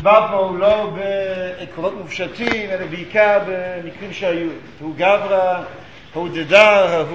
מדובר פה לא בעקרונות מופשטים, אלא בעיקר במקרים שהיו. הוא גברא, הוא דדר,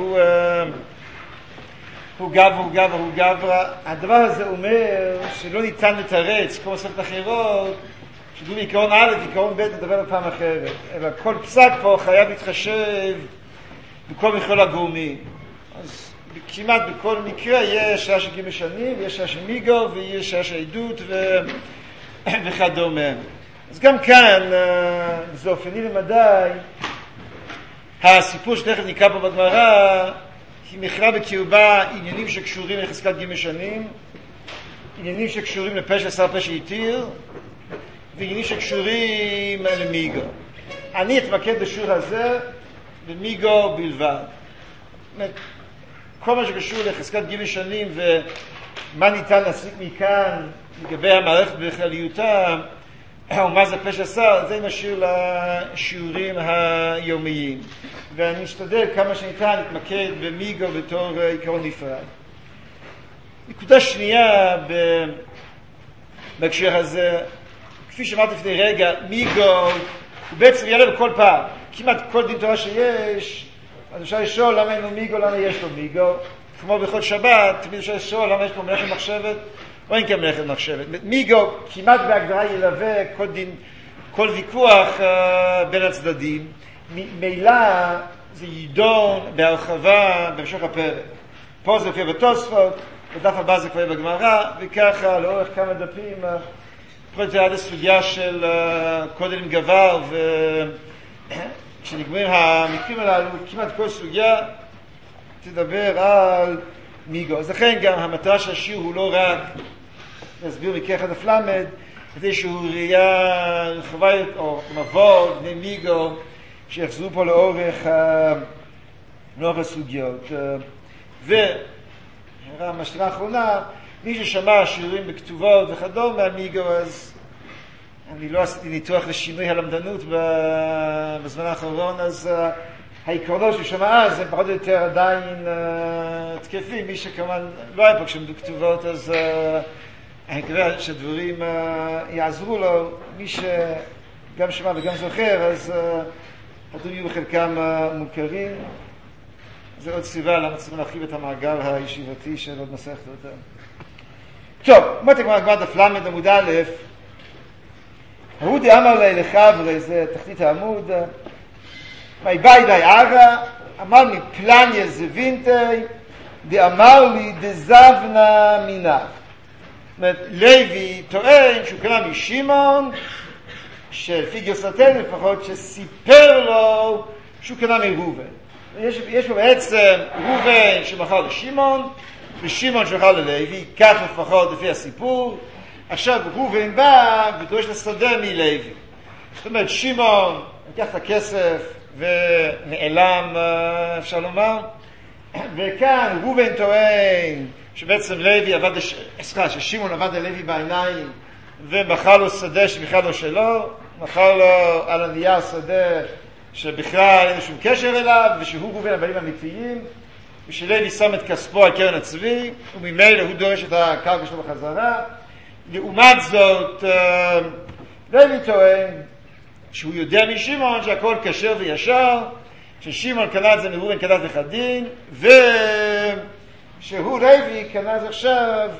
הוא גברא. הדבר הזה אומר שלא ניתן לתרץ, כמו ספר אחרות, שדו בעיקרון א', עיקרון ב', נדבר בפעם אחרת. אלא כל פסק פה חייב להתחשב בכל מכלול הגורמים. אז כמעט בכל מקרה יש שעה של גימל שנים, יש שעה של מיגו, ויש שעה של עדות וכדומה. אז גם כאן, זה אופני למדי, הסיפור שתכף נקרא פה בגמרא, היא מכרה בקרבה עניינים שקשורים לחזקת גימל שנים, עניינים שקשורים לפשע שר פשע יתיר, ועניינים שקשורים למיגו. אני אתמקד בשיעור הזה במיגו בלבד. כל מה שקשור לחזקת גימל שנים ומה ניתן להסיק מכאן לגבי המערכת בכלליותה, ומה זה פשע שר, זה משאיר לשיעורים היומיים. ואני אשתדל כמה שניתן להתמקד במיגו בתור עיקרון נפרד. נקודה שנייה בהקשר הזה, כפי שאמרתי לפני רגע, מיגו הוא בעצם יעלה בכל פעם. כמעט כל דין תורה שיש, אז אפשר לשאול למה אין לו מיגו, למה יש לו מיגו. כמו בכל שבת, תמיד אפשר לשאול למה יש פה מלאכת מחשבת, או אין כאן מלאכת מחשבת. מיגו כמעט בהגדרה ילווה כל ויכוח בין הצדדים. מילא זה יידון בהרחבה בהמשך הפרק. פה זה יופיע בתוספות, בדף הבא זה כבר בגמרא, וככה לאורך כמה דפים, פה זה עד הסוגיה של קודם עם גבר, וכשנגמרים המקרים הללו, כמעט כל סוגיה תדבר על מיגו. אז לכן גם המטרה של השיעור הוא לא רק להסביר מקרה חדף למד, כדי שהוא ראייה רחבה או מבוא בני מיגו שיחזרו פה לאורך הסוגיות. והמשתנה האחרונה, מי ששמע שיעורים בכתובות וכדומה מהמיגו, אז אני לא עשיתי ניתוח לשינוי הלמדנות בזמן האחרון, אז העקרונות ששמע אז הם פחות או יותר עדיין תקפים. מי שכמובן לא היה פה כשעמדו כתובות, אז אני מקווה שהדברים יעזרו לו. מי שגם שמע וגם זוכר, אז הדברים יהיו בחלקם מוכרים. זה עוד סיבה למה צריכים להרחיב את המעגל הישיבתי של עוד מסכת יותר. טוב, מותק מהגמרא דף למד עמוד א', ההוא דאמר לי לחברי, זה תחתית העמוד, מי באי די ערה, אמר לי פלניה זווינטי, דאמר לי דזבנה מינך. זאת אומרת, לוי טוען שהוא קנה משמעון, שלפי גרסתנו לפחות, שסיפר לו שהוא קנה מראובן. יש פה בעצם ראובן שמכר לשמעון, ושמעון שמכר ללוי, כך לפחות לפי הסיפור. עכשיו ראובן בא ודורש לשדה מלוי. זאת אומרת, שמעון לקח את הכסף ונעלם, אפשר לומר, וכאן ראובן טוען שבעצם לוי עבד, ששמעון עבד ללוי בעיניים ומכר לו שדה שבכלל לא שלו, מכר לו על הנייר שדה שבכלל אין שום קשר אליו, ושהוא ראובן הבעלים האמיתיים, ושלוי שם את כספו על קרן הצבי, וממילא הוא דורש את הקרקע שלו בחזרה. לעומת זאת, לוי טוען שהוא יודע משמעון שהכל כשר וישר, ששמעון קנה את זה מראובן כדת וכדין, ושהוא לוי קנה את זה עכשיו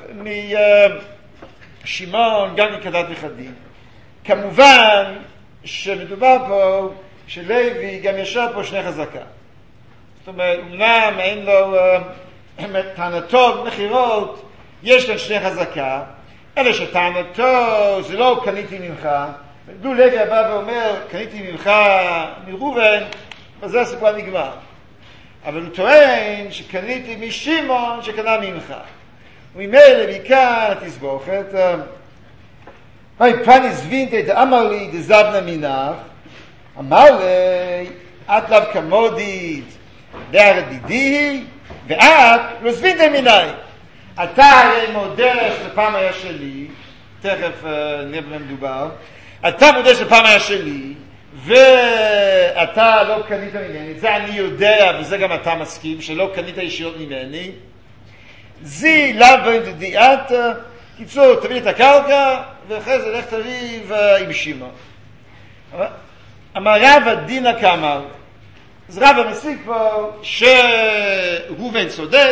משמעון גם כדת וכדין. כמובן שמדובר פה שלוי גם ישר פה שני חזקה. זאת אומרת, אמנם אין לו טענתו במכירות, יש כאן שני חזקה, אלא שטענתו זה לא קניתי ממך. לו לוי הבא ואומר קניתי ממך מראובן, וזה הסיפור נגמר. אבל הוא טוען שקניתי משמעון שקנה ממך. וממילא בעיקר תסבוכת, מי פני זווינתי דאמר לי דזבנה מינך, אמר לי, את לאו כמודית דהרדידי, ואת לא זווינתי מיני. אתה הרי מודה שפעם היה שלי, תכף נראה במה מדובר, אתה מודה שפעם היה שלי, ואתה לא קנית ממני, זה אני יודע, וזה גם אתה מסכים, שלא קנית ישירות ממני, זי לאו באים דדיעת, קיצור, תביא את הקרקע, ואחרי זה לך תריב עם שמעון. אמר רבא דינא כאמר, אז רבא מסיק פה שראובן צודק,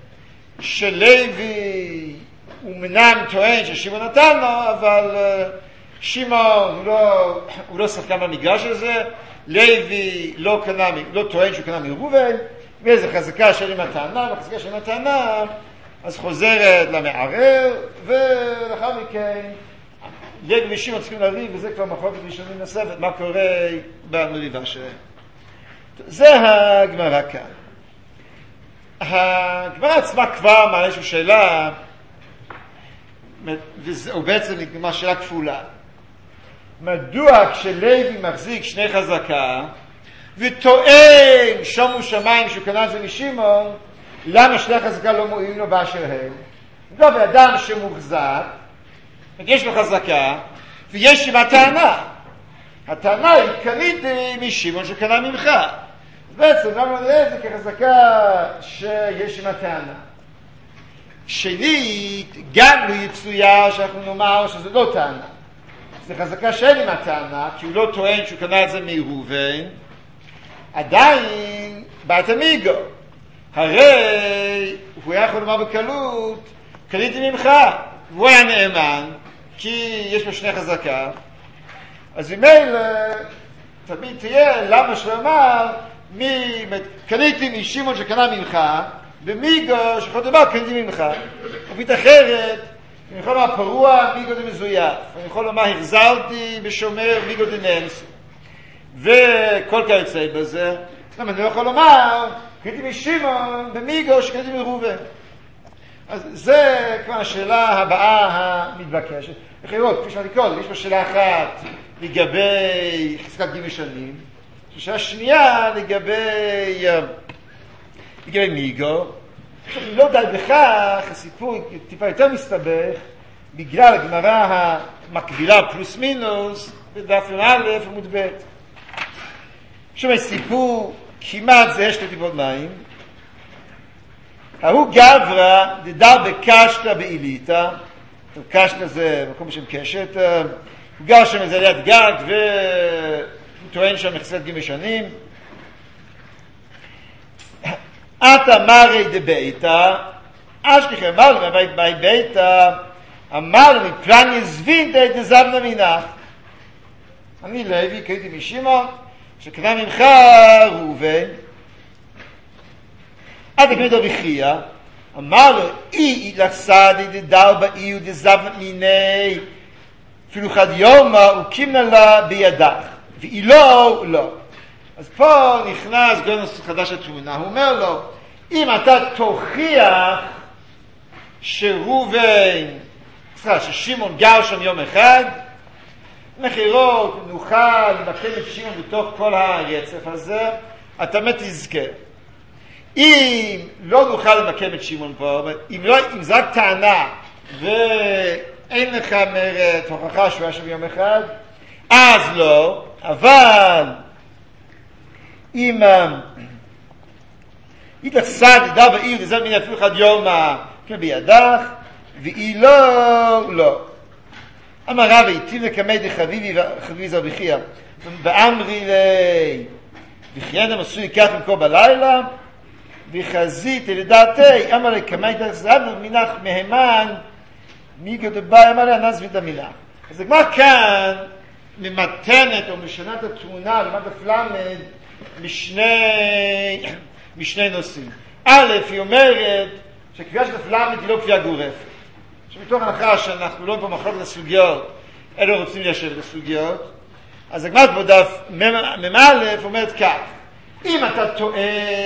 שלוי הוא מנם טוען ששמעון נתן לו, אבל שמעון הוא לא שחקן במגרש הזה, לוי לא טוען שהוא קנה מראובן, ואיזו חזקה של הטענה, וחזקה של הטענה, אז חוזרת למערער, ולאחר מכן לוי ושמעון צריכים לריב, וזה כבר מחלוקת ראשונים נוספת, מה קורה במריבה שלהם. זה הגמרא כאן. הגמרא עצמה כבר מעלה איזושהי שאלה, וזו בעצם נגמר שאלה כפולה. מדוע כשלוי מחזיק שני חזקה, וטוען שומו שמיים שהוא קנה את זה משמעון, למה שני חזקה לא מועילים לו באשר הם? לא, באדם שמוחזק, יש לו חזקה, ויש עם הטענה. הטענה היא קניתי משמעון שקנה ממך. אז בעצם למה נראה את זה כחזקה שיש עם הטענה. שנית, גם לא יצויה שאנחנו נאמר שזה לא טענה. זה חזקה שאין עם הטענה, כי הוא לא טוען שהוא קנה את זה מראובן, עדיין באת מיגו. הרי הוא היה יכול לומר בקלות, קניתי ממך, והוא היה נאמן, כי יש לו שני חזקה. אז ממילא תמיד תהיה למה שאומר, קניתי משמעון שקנה ממך, במיגו שיכול לומר קניתי ממך. ובית אחרת, אני יכול לומר פרוע מיגו דמזויף, אני יכול לומר החזרתי בשומר מיגו דנאנס, וכל כיוצא בזה. למה אני לא יכול לומר קניתי משמעון במיגו שקניתי מראובן. אז זה כבר השאלה הבאה המתבקשת. איך לראות, כפי שאמרתי קודם, יש פה שאלה אחת לגבי חזקת ג' שנים, שאלה שנייה לגבי מיגו. לא די בכך, הסיפור טיפה יותר מסתבך, בגלל הגמרא המקבילה פלוס מינוס, בדף א' עמוד ב'. שם סיפור כמעט זה שתי טיפות מים. ההוא גברא דדר בקשתא באיליתא, קשתא זה מקום בשם קשת, הוא גר שם איזה ליד גג והוא טוען שם מחזקת ג' שנים. אתה מרי דביתא, אשכחי אמר לו מהבית ביתא, אמר לו מפלן יזבינתא דזבנא מינך. אני לוי, קניתי משמעון, שקנה ממך ראובן, עד הקנית רחייא, אמר לו, אי לחסדי דדר באי ודזבנא מיני, אפילו חד יומא וקימנה לה בידך, ואי לא. אז פה נכנס גונוס חדש התמונה, הוא אומר לו, אם אתה תוכיח ששמעון גר שם יום אחד, מחירות, נוכל לבקם את שמעון בתוך כל הרצף הזה, אתה תזכה. אם לא נוכל לבקם את שמעון פה, אם זה רק טענה ואין לך מרת הוכחה שהוא היה שם יום אחד, אז לא, אבל אם איתך סד ידע בעיר וזה מן אפילו אחד יום בידך, ואי לא. אמר רבא איתים לקמי דחביבי זר בחייה, ואמרי לי וחיידם עשו ייקח מקום בלילה, וחזית לדעתי, אמר לי קמי דחזרנו מנח מהימן, מיגו דבאי, אמר לי הנס ודמינח. אז הגמר כאן ממתנת או משנה את התמונה למד הפלמד משני נושאים. א', היא אומרת שקביעה של הפלמד היא לא קביעה גורפת. שמתוך הנחה שאנחנו לא במחלוקת הסוגיות, אלו רוצים ליישב את הסוגיות, אז הגמרא בדף מ"א אומרת כך, אם אתה טוען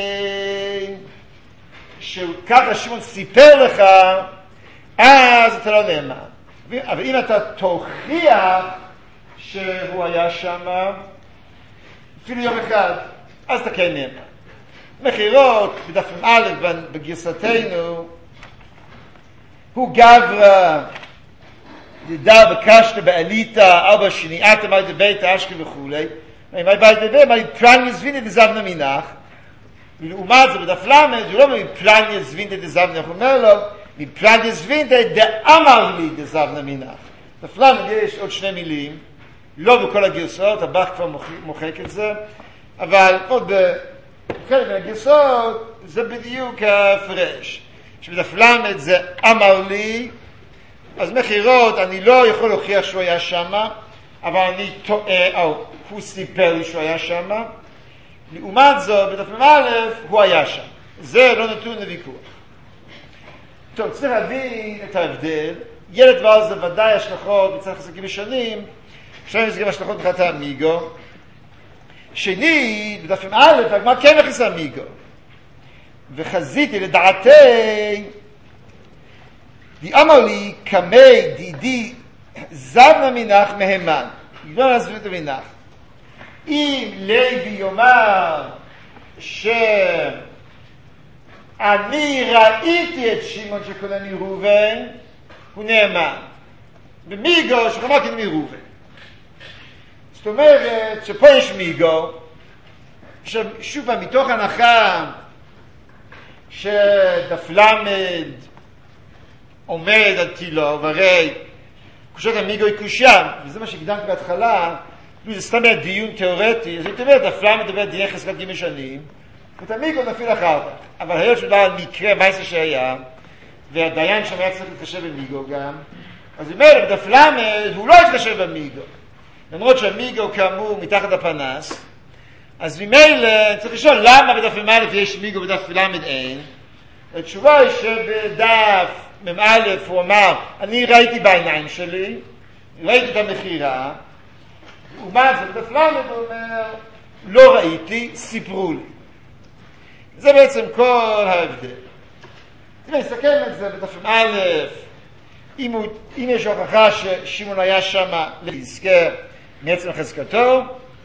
שככה שמעון סיפר לך, אז אתה לא נאמן. אבל אם אתה תוכיח שהוא היה שם אפילו יום אחד, אז אתה כן נאמן. מחירות בדף מ"א בגרסתנו, הוא גברא דדר בקשתא באליתא ארבע שניאת אמר דביתא אשכי וכולי, אמר בית בבית, אמר פלן יזבינתא דזבנא מינך, ולעומת זה בדף למד, הוא לא אומר פלן יזבינתא דזבנא, הוא אומר לו, מפלגס וינטי דאמר לי דזבנה מנח. בפלמד יש עוד שני מילים, לא בכל הגרסאות, הבח כבר מוחק את זה, אבל עוד בחלק מהגרסאות זה בדיוק הפרש. שבפלמד זה אמר לי, אז מחירות אני לא יכול להוכיח שהוא היה שמה, אבל אני טועה, או הוא סיפר לי שהוא היה שמה. לעומת זאת, בדף א' הוא היה שם. זה לא נתון לוויכוח. טוב, צריך להבין את ההבדל. ילד דבר זה ודאי השלכות מצד חזקים ראשונים, עכשיו יש גם השלכות מבחינת האמיגו. שנית, בדף א', הגמרא כן מכניסה אמיגו. וחזיתי לדעתי, אמר לי, קמי דידי זבנה מנח מהימן. לא נעזבו את המנח. אם לוי יאמר שאני ראיתי את שמעון שקונה מראובן, הוא נאמן. במיגו שכמה כן מראובן. זאת אומרת שפה יש מיגו, שוב פעם מתוך הנחה שדף למד עומד על תילו, והרי קושות המיגו היא קושה, וזה מה שהקדמתי בהתחלה, זה סתם היה דיון תיאורטי, אז הייתי אומר, דף למד מדבר דיין חזקת ג' שנים, ואת המיגו נפיל אחר כך. אבל היות שדבר על מקרה מייסה שהיה, והדיין שם היה צריך להתקשר במיגו גם, אז הוא אומר, בדף למד הוא לא התקשר במיגו. למרות שהמיגו כאמור מתחת הפנס, אז ממילא צריך לשאול למה בדף מ"א יש מיגו ובדף למד אין. התשובה היא שבדף מ"א הוא אמר, אני ראיתי בעיניים שלי, ראיתי את המחירה, ומה זה בדף למד הוא אומר, לא ראיתי, סיפרו לי. זה בעצם כל ההבדל. אם נסתכל את זה בדף מ"א, אם יש הוכחה ששמעון היה שם להזכר מעצם חזקתו,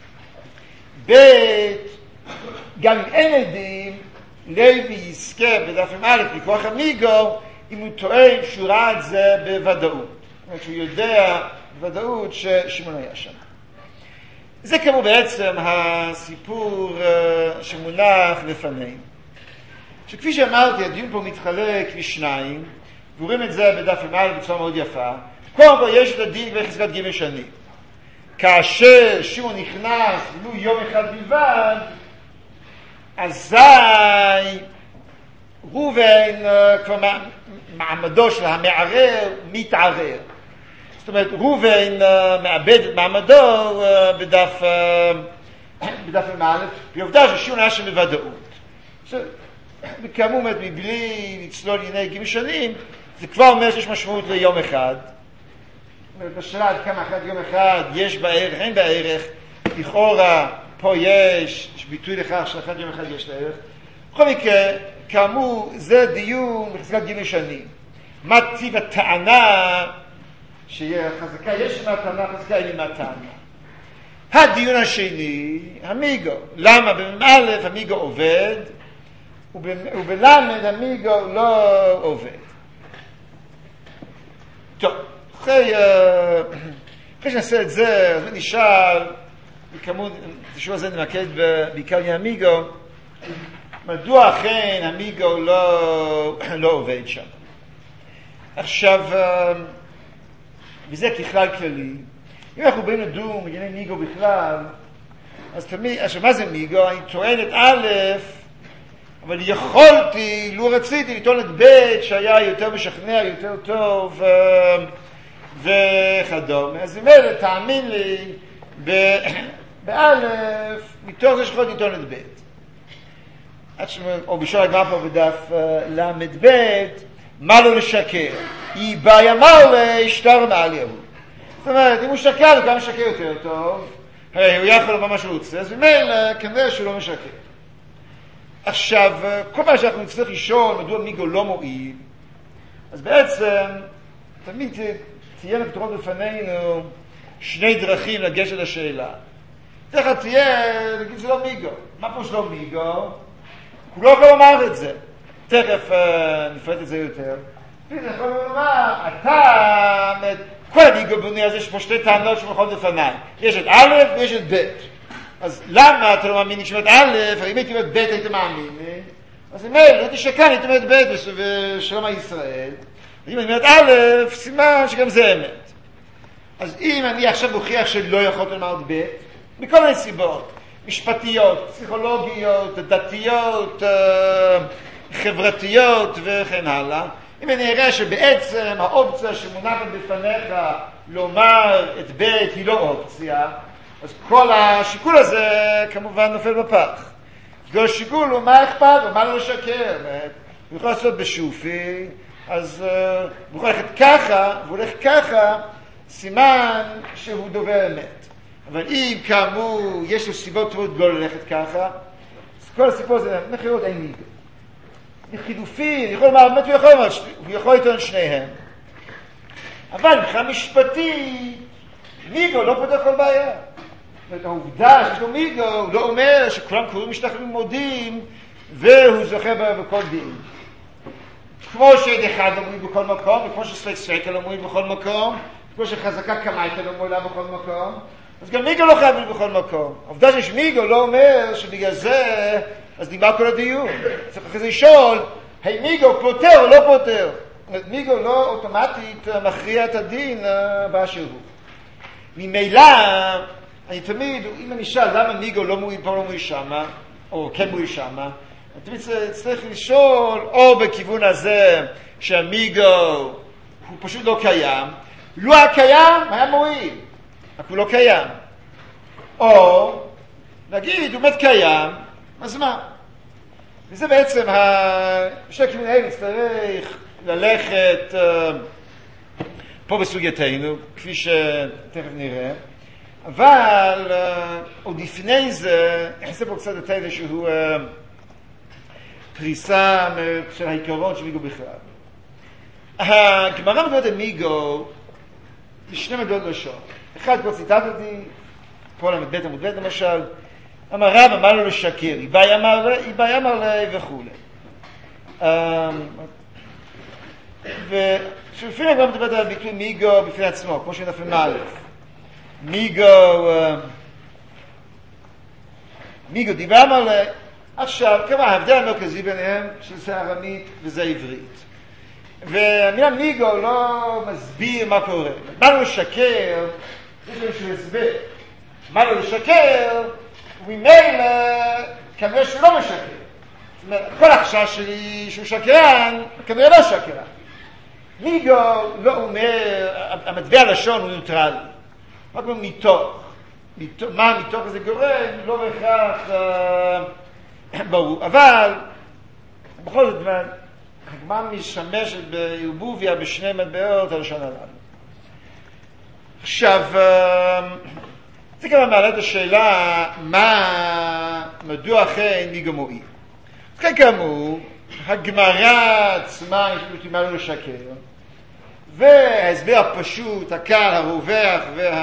ב' גם אם אין עדים, לוי יזכה בדף מ"א לכוח המיגו, אם הוא טוען שהוא ראה את זה בוודאות. זאת אומרת שהוא יודע בוודאות ששמעון היה שם. זה כמו בעצם הסיפור שמונח לפנינו. שכפי שאמרתי, הדיון פה מתחלק לשניים, ורואים את זה בדף מ"א בצורה מאוד יפה. קודם כל יש את הדין בחזקת ג' שנים. כאשר שמעון נכנס לו יום אחד בלבד, אזי ראובן כבר מעמדו של המערער מתערער. זאת אומרת, ראובן מאבד את מעמדו בדף מ"א, בעובדה ששמעון היה שם בוודאות. וכאמור, מבלי לצלול לענייני ג' שנים, זה כבר אומר שיש משמעות ליום אחד. בשאלה עד כמה אחת יום אחד יש בערך, אין בערך, לכאורה פה יש ביטוי לכך שאחת יום אחד יש לערך. בכל מקרה, כאמור, זה דיון בחזקת ג' שנים. מה טיב הטענה שחזקה יש עם הטענה, חזקה אין עם הטענה. הדיון השני, המיגו. למה במ"א המיגו עובד, ובלמד המיגו לא עובד. טוב. אחרי שנעשה את זה, אז נשאל, וכמובן, תשאול הזה נמקד בעיקר מהמיגו, מדוע אכן המיגו לא עובד שם. עכשיו, וזה ככלל כללי, אם אנחנו באים לדון בענייני מיגו בכלל, אז תמיד, עכשיו מה זה מיגו? אני טוען את א', אבל יכולתי, לו רציתי, לטעון את ב' שהיה יותר משכנע, יותר טוב, וכדומה. אז אם אלה, תאמין לי, באלף, מתוך זה שיכולתי לטעון את ב'. או בשביל הגמרא פה בדף למד ב', מה לא לשקר? היא באה אמר להשתר מעל יהוד. זאת אומרת, אם הוא שקר, הוא גם משקר יותר טוב, הרי הוא יכול לומר מה שהוא רוצה, אז ממילא כנראה שהוא לא משקר. עכשיו, כל פעם שאנחנו נצטרך לשאול מדוע מיגו לא מועיל, אז בעצם תמיד תהיינה פתרונות בפנינו שני דרכים לגשת לשאלה. תכף תהיה, נגיד זה לא מיגו. מה פה שלא מיגו? הוא לא יכול לומר את זה. תכף נפרט את זה יותר. זה יכול לומר, אתה, כל המיגו בוני הזה יש פה שתי טענות שמוכנות לפניי. יש את א' ויש את ב'. אז למה אתה לא מאמין נשמת א', אם הייתי אומרת ב' היית מאמין לי, אז אם ידעתי שכאן היא אומרת ב' ושלום הישראל, ואם אני אומרת א', סימן שגם זה אמת. אז אם אני עכשיו מוכיח שלא יכולתי לומר ב', מכל מיני סיבות, משפטיות, פסיכולוגיות, דתיות, חברתיות וכן הלאה, אם אני אראה שבעצם האופציה שמונחת בפניך לומר את ב' היא לא אופציה, אז כל השיקול הזה כמובן נופל בפח. כל השיקול הוא מה אכפת, או מה לא לשקר. הוא יכול לעשות בשופי, אז הוא יכול ללכת ככה, והוא הולך ככה, סימן שהוא דובר אמת. אבל אם כאמור יש לו סיבות טובות לא ללכת ככה, אז כל הסיפור הזה, מחירות אין מיגו. חילופין, יכול לומר, באמת הוא יכול לטעון שניהם. אבל מבחינה משפטי, מיגו לא פותר כל בעיה. העובדה שיש לו מיגו, הוא לא אומר שכולם קוראים משתחווים מודים, והוא זוכה בכל דין. כמו שעד אחד אומרים בכל מקום, וכמו שספק ספקל אומרים בכל מקום, כמו שחזקה קמייתל אומרים בכל מקום, אז גם מיגו לא חייב בכל מקום. העובדה שיש מיגו לא אומר שבגלל זה, אז נגמר כל הדיון. צריך אחרי זה לשאול, היי מיגו פותר או לא פותר? מיגו לא אוטומטית מכריע את הדין באשר הוא. ממילא, אני תמיד, אם אני אשאל למה מיגו לא מועיל פה לא מועיל שמה, או כן מועיל שמה, אני תמיד צריך לשאול, או בכיוון הזה שהמיגו הוא פשוט לא קיים, לו היה קיים, היה מועיל, רק הוא לא קיים. או, נגיד, הוא באמת קיים, אז מה? וזה בעצם, בשביל כמנהל נצטרך ללכת פה בסוגייתנו, כפי שתכף נראה, אבל עוד לפני זה, נכנסה פה קצת את איזשהו פריסה של העיקרון של מיגו בכלל. הגמרא מדברת על מיגו בשני מדעות לשון. אחד כבר ציטטתי, פה למד בית עמוד בית למשל, אמר רב אמר לו לשקר, איבאי אמר לי וכו'. ושלפים הגמרא מדברת על ביטוי מיגו בפני עצמו, כמו שנפל מאלף. מיגו דיבר אמר לי, עכשיו, כמה ההבדל המרכזי ביניהם שזה ארמית וזה עברית. והמילה מיגו לא מסביר מה קורה. מה לא לשקר, יש איזשהו הסבר. מה לא לשקר, וממילא כנראה שהוא לא משקר. זאת אומרת, כל החשש שלי שהוא שקרן, כנראה לא שקרן. מיגו לא אומר, המטבע הלשון הוא נוטרלי. רק אומר מתוך. מה מתוך זה גורם, לא בהכרח ברור. אבל, בכל זאת, הגמרא משמשת בערבוביה בשני מטבעות הלשון הללו. עכשיו, זה כבר מעלה את השאלה, מדוע אכן מיגו מועיל? אז כן כאמור, הגמרא עצמה יש לו תימה לא לשקר, וההסבר הפשוט, הקל, הרווח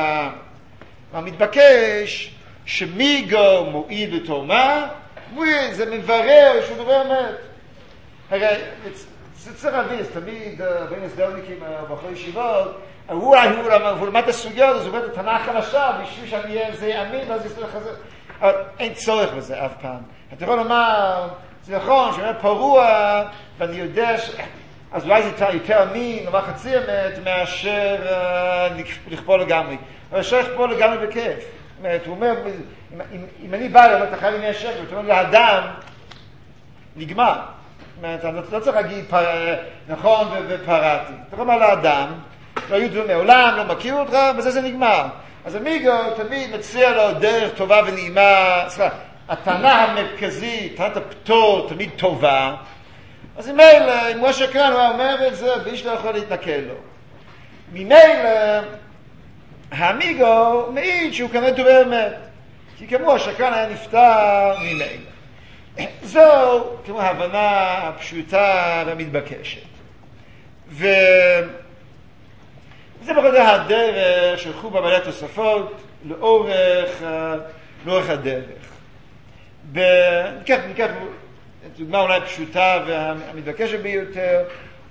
והמתבקש, שמיגו מועיל בתור מה? מועיל, זה מברר שהוא דובר אמת. הרי, זה צריך להבין, זה תמיד בין הסדרניקים בחורי ישיבות, הוא למד את הסוגיות, אז הוא עובד את תנ"ך חלשה, בשביל שאני אהיה איזה יאמין, ואז יסתכל לחזר. אבל אין צורך בזה אף פעם. אתה יכול לומר, זה נכון, שאני אומר פרוע, ואני יודע אז אולי זה יותר אמין, נאמר חצי אמת, מאשר לכפול לגמרי. אבל אפשר לכפול לגמרי בכיף. זאת אומרת, הוא אומר, אם אני בא אליו, אתה חייב עם 100 שקל, אתה אומר לאדם, נגמר. אתה לא צריך להגיד נכון ופרעתי. אתה אומר לאדם, לא היו דברים מעולם, לא מכיר אותך, בזה זה נגמר. אז המיגו תמיד מציע לו דרך טובה ונעימה, הטענה המרכזית, טענת הפטור, תמיד טובה. אז ממילא, אם הוא השקרן, הוא אומר את זה, ואיש לא יכול להתנכל לו. ממילא, המיגו מעיד שהוא כנראה דובר אמת. כי כמו השקרן היה נפטר ממילא. זו, כמו ההבנה הפשוטה והמתבקשת. וזה בכל זאת הדרך שלחו במלא תוספות לאורך הדרך. ניקח דוגמה אולי פשוטה והמתבקשת ביותר.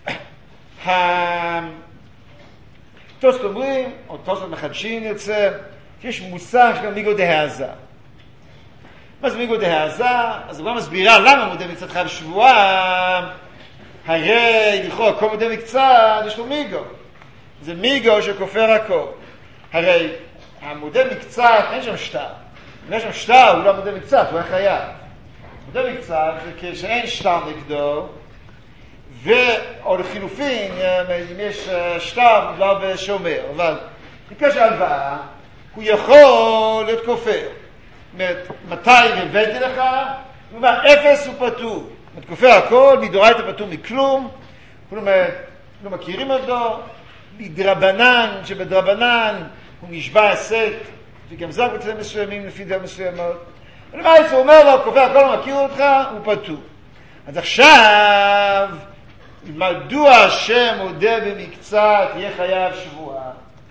תוספות אומרים, או תוספות מחדשים יוצא, שיש מושג של מיגו דהאזה. מה זה מיגו דהעזה? אז הוא גם מסבירה למה מודה מקצת חייב שבועה. הרי לכאורה כל מודה מקצת יש לו מיגו. זה מיגו שכופר הכל. הרי המודה מקצת אין שם שטר. אם יש שם שטר הוא לא מודה מקצת, הוא היה חייב. מודה מקצת זה כשאין שטר נגדו, או לחילופין, אם יש שטר מודבר בשומר, אבל בקש הלוואה הוא יכול להיות כופר. מתי הבאתי לך? הוא אומר, אפס הוא פטור. כופר הכל, מדאורייתא פטור מכלום, כלום לא מכירים אותו, מדרבנן, שבדרבנן הוא נשבע עסק, וגם זה בצלם מסוימים לפי דרך מסוימות. ולמעשה הוא אומר לו, כופר הכל לא מכיר אותך, הוא פטור. אז עכשיו, מדוע שמודה במקצת יהיה חייב שבועה?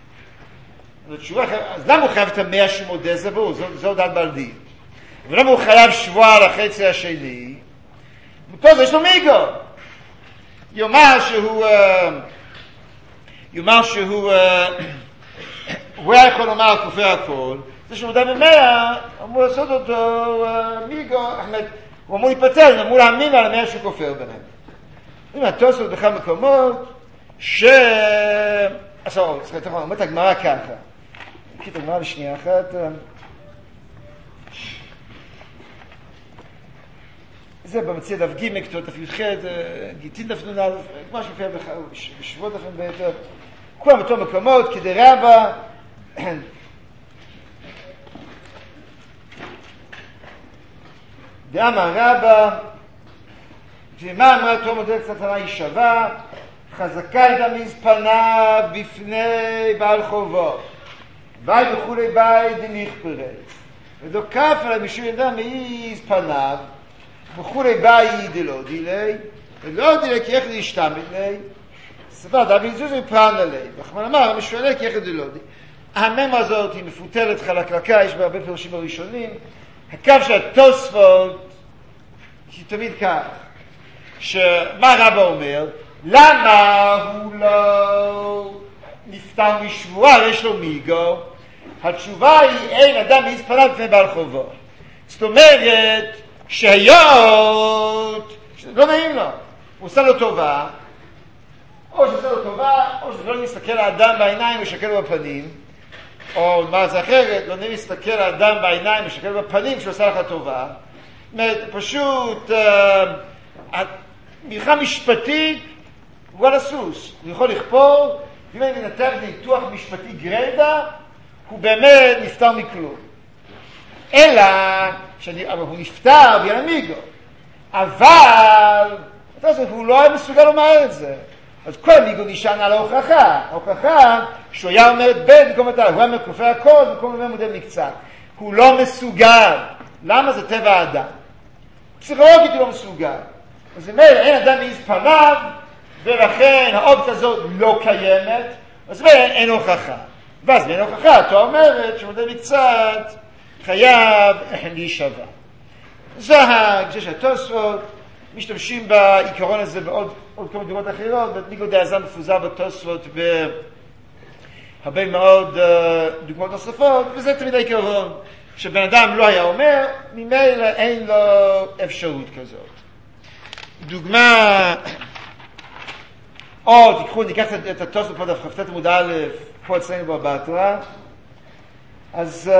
אז למה הוא חייב את 100 שמודה? זה ברור, זה עוד על בלדי. ולמה הוא חייב שבועה על החצי השני? ופה זה יש לו מיגו. יאמר שהוא הוא היה יכול לומר כופר הכל, זה שהוא מודה ב100, אמור לעשות אותו מיגו, הוא אמור להיפטר, הוא אמור להאמין על 100 שהוא כופר ביניהם. אם התוספות בכמה מקומות אומרת הגמרא ככה, נקריא את הגמרא בשנייה אחת. זה במציע דף ג' כתוב דף י"ח, גיטין דף נ"א, מה שמופיע בשבועות לכם ביותר, כולם בתור מקומות, כדרבא, דאמר רבא, ומה אמרה תור מודה קצת ענה היא שווה, חזקה את המזפניו בפני בעל חובו, ואי וכולי באי דנכפרי, ודוקף עליו משום ידע מאיז פניו, וכולי באי דלא דילי, ולא דילי כי איך להשתמת לי, סבא דבי זוז מפרנה לי, וחמן אמר, משועלה כי איך דלא דילי. המם הזאת היא מפותלת חלקלקה, יש בה הרבה פירושים הראשונים, הקו של התוספות, היא תמיד כך, שמה רבא אומר? למה הוא לא נפטר משבועה, יש לו מיגו? התשובה היא, אין אדם מעיז פניו בפני בעל חובו. זאת אומרת, שהיות, לא נעים לו, הוא עושה לו טובה, או שעושה לו טובה, או שזה לא להסתכל לאדם בעיניים ושקל לו בפנים, או מה זה אחרת, לא נעים להסתכל לאדם בעיניים ושקל לו בפנים כשהוא עושה לך טובה. פשוט, מלחמה משפטית, הוא על הסוס, הוא יכול לכפור, אם אני מנתח ניתוח משפטי גרדה, הוא באמת נפטר מכלום. אלא, אבל הוא נפטר בגלל המיגו. אבל, הוא לא היה מסוגל לומר את זה. אז כל המיגו נשען על ההוכחה. ההוכחה, שהוא היה אומר בין במקום אתה, הוא היה מכופר הכל, במקום אומר מודה מקצת. הוא לא מסוגל. למה? זה טבע האדם. פסיכולוגית הוא לא מסוגל. אז זאת אומרת, אין אדם מעיז פניו, ולכן האופציה הזאת לא קיימת, אז אין הוכחה. ואז אין הוכחה, אתה אומרת שמודה מקצת חייב להישבע. זה הגישה של התוספות, משתמשים בעיקרון הזה בעוד כמה דוגמאות אחרות, מיגו דהעזה מפוזר בתוספות בהרבה מאוד דוגמאות נוספות, וזה תמיד העיקרון, שבן אדם לא היה אומר, ממילא אין לו אפשרות כזאת. דוגמה, או תיקחו, ניקח את התוספות פה דף כ"ט עמוד א', פה אצלנו בבטרה, אז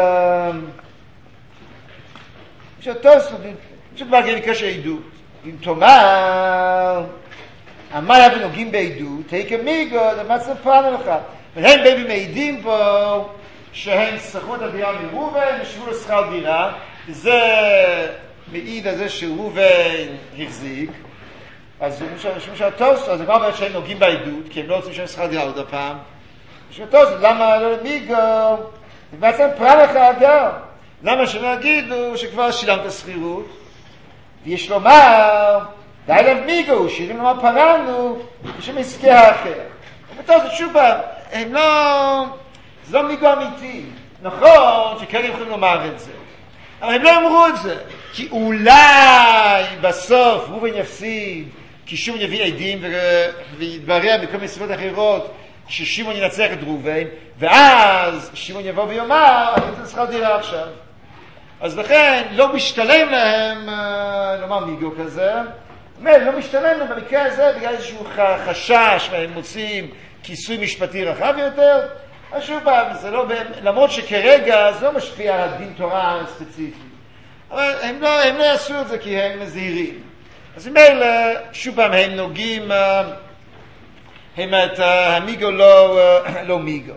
שהתוספות, פשוט מגיע מקרה של עדות. אם תאמר, המאיה ונוגעים בעדות, תהי כמיגו, למה צפרנו לך? והם באים מעידים פה, שהם שכרו את הדירה מראובן, ושבו לו שכר דירה, וזה מעיד על זה שראובן החזיק, אז שהתוספות, אז כבר שהם נוגעים בעדות, כי הם לא רוצים שהם שכר דירה עוד הפעם, שהתוספות, למה לא למיגו? ובעצם פרע לך אגר. למה שלא יגידו שכבר שילמת שכירות? ויש לומר, די לב מיגו, שירים לומר פרענו, יש שם עסקי האחר. ובתוספות שוב פעם, הם לא, זה לא מיגו אמיתי. נכון שכן הם יכולים לומר את זה. אבל הם לא אמרו את זה. כי אולי בסוף ראובן יפסיד, כי שמעון יביא עדים ויתברר בכל מיני סיבות אחרות, ששמעון ינצח את ראובן, ואז שמעון יבוא ויאמר, אני רוצה שכר דירה עכשיו. אז לכן לא משתלם להם, נאמר מיגו כזה, לא משתלם להם במקרה הזה בגלל איזשהו חשש, והם מוצאים כיסוי משפטי רחב יותר, אז שוב פעם, זה לא, למרות שכרגע זה לא משפיע על הדין תורה ספציפי, אבל הם לא יעשו את זה כי הם זהירים. אז אם אלה, שוב פעם, הם נוגעים, הם את המיגו לא מיגו.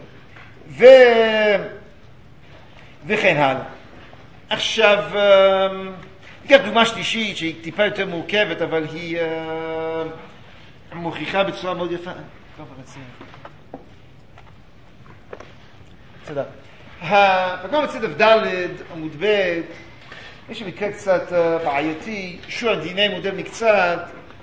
וכן הלאה. עכשיו, ניקח דוגמה שלישית שהיא טיפה יותר מורכבת, אבל היא מוכיחה בצורה מאוד יפה. תודה. בגמרא בצדף ד' עמוד ב' יש שם מקרה קצת בעייתי, שוב דיני מודל מקצת.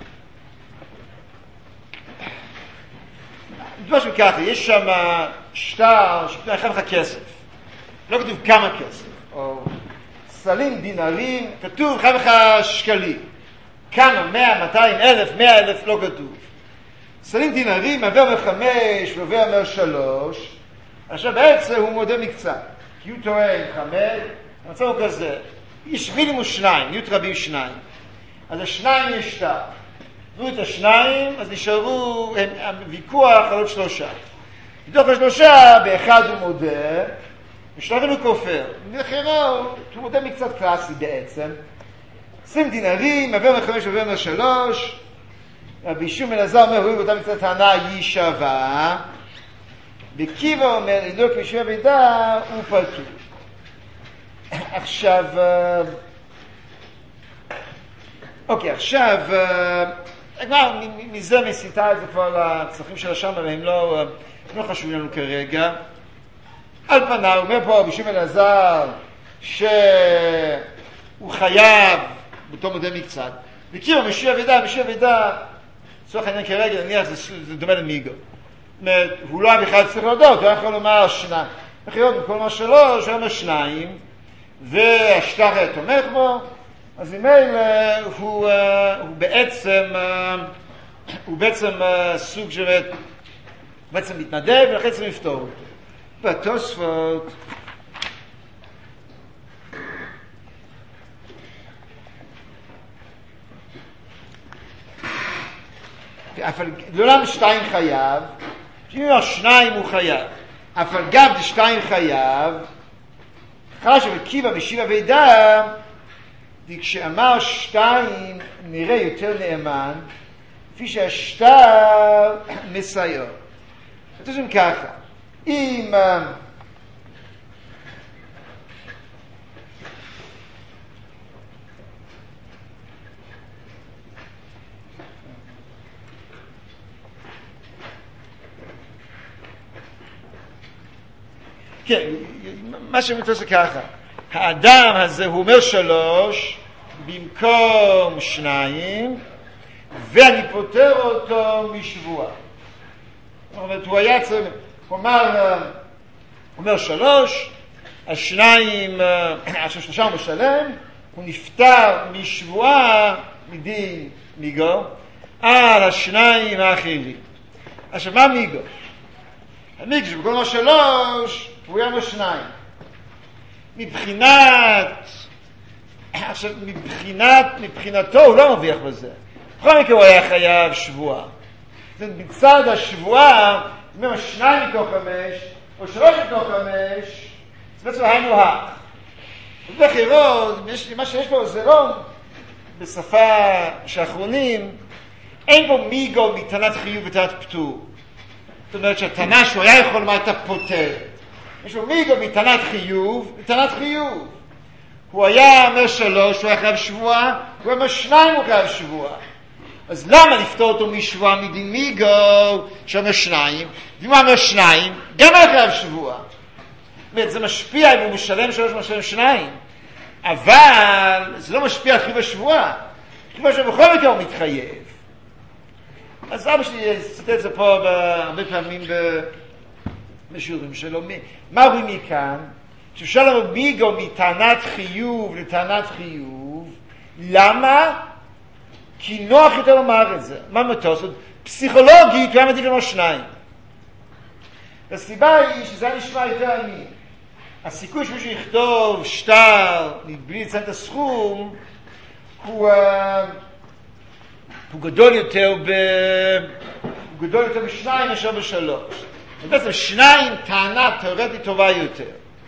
דבר שככה, יש שם שטר שכתוב לך כסף. לא כתוב כמה כסף, או סלים דינרים, כתוב לך שקלים. כמה, 100, 200, 1,000, 100,000, לא כתוב. סלים דינרים, עבר אומר 5 ועובר אומר 3, עכשיו בעצם הוא מודל מקצת, כי הוא טוען 5, המצב הוא כזה, יש מינימום 2, יהיו רבים 2, אז השניים יש שטר. תראו את השניים, אז נשארו ויכוח על עוד 3. מתוך ה3, באחד הוא מודה, בשלבים הוא כופר. בחירו, הוא מודה מקצת קלאסי בעצם. 20 דינרים, עבר אומר 5 ועובר אומר 3, רבי שום אלעזר אומר, הוא באותה מצד טענה היא שווה, בקיבה אומר, לדוק משווה בידה, הוא פטור. עכשיו, אוקיי, עכשיו, כבר מזה מסיתה את זה כבר לצרכים של השם, אבל הם לא חשובים לנו כרגע. על פניו, הוא אומר פה רבי שמעון אלעזר, שהוא חייב בתור מודה מקצת. בקיבה משווה בידה, לצורך העניין כרגע, נניח זה דומה למיגו. הוא לא היה בכלל צריך להודות, הוא היה יכול לומר 2. בחירות במקום לומר 3, הוא אומר 2, והשטר תומך בו, אז אם אלה הוא בעצם סוג של בעצם מתנדב, ולכן צריך לפתור אותו. בתוספות, אבל לעולם 2 חייב, שאם הוא 2 הוא חייב, אבל גם 2 חייב, אחר שבקיבה משיבה וידע, כשאמר 2 נראה יותר נאמן, כפי שהשטר מסייר. אתם יודעים ככה, אם כן, מה שמתעושה ככה, האדם הזה הוא אומר 3 במקום 2, ואני פותר אותו משבוע. זאת אומרת, הוא היה צריך, הוא אומר 3, השניים, עכשיו 3 הוא משלם, הוא נפטר משבועה מדין מיגו, על השניים האחרים. עכשיו מה מיגו? המיגו שבכל 3, הוא היה אומר 2. מבחינתו הוא לא מרוויח בזה. בכל מקרה הוא היה חייב שבועה. זאת אומרת, מצד השבועה, אם הוא 2 מתוך 5, או 3 מתוך 5, זה בעצם היינו הך. ובחירות, מה שיש פה זה לא בשפה שאחרונים, אין בו מיגו מתנת חיוב ותנת פטור. זאת אומרת שהתנה שהוא היה יכול לומר את הפותרת. יש לו מיגו מתנת חיוב, מתנת חיוב. הוא היה אומר 3, הוא היה חייב שבועה, הוא אומר 2, הוא חייב שבועה. אז למה לפתור אותו משבועה מדין מיגו שאומר 2? ואם הוא אומר 2, גם היה חייב שבועה. זאת אומרת, זה משפיע אם הוא משלם 3, משלם 2. אבל זה לא משפיע על חיוב השבועה. כמו שבכל מקרה הוא מתחייב. אז אבא שלי ציטט את זה פה הרבה פעמים בשיעורים שלו. מה רואים מכאן? שאפשר לומר מיגו מטענת חיוב לטענת חיוב. למה? כי נוח יותר לומר את זה. מה מתוספות? פסיכולוגית הוא היה מעדיף לומר 2. הסיבה היא שזה היה נשמע יותר אמין. הסיכוי שמישהו יכתוב שטר בלי לציין את הסכום הוא גדול יותר בשניים מאשר בשלוש. בעצם שניים טענה תיאורטית טובה יותר.